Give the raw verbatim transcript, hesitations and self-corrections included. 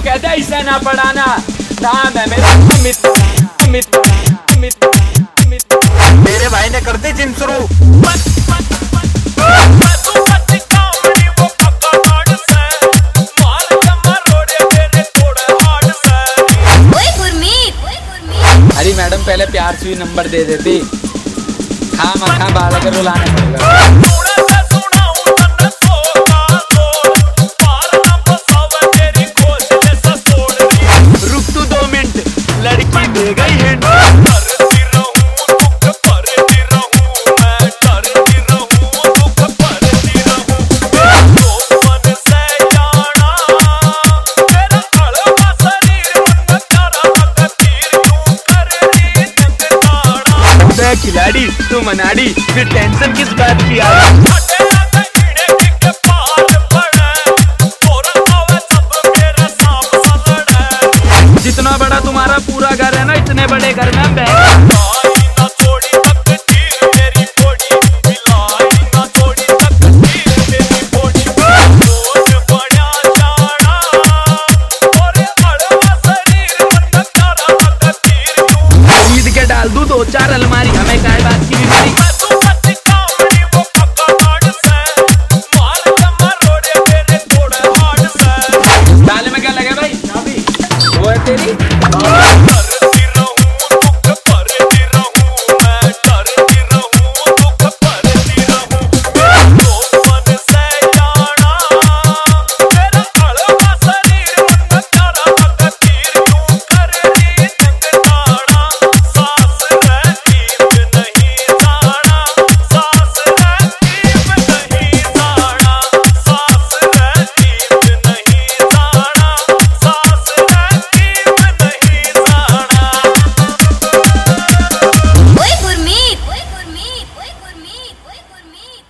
कहता है इसे ना पढ़ाना। नाम है मेरा अमित अमित अमित अमित। मेरे भाई ने कर दी जिम शुरू। अरे मैडम पहले प्यार से ही नंबर दे देती। खा मखा बाल कर रुलाने पड़ेगा। खिलाड़ी तू मनाड़ी, फिर टेंशन किस बात की आ रही?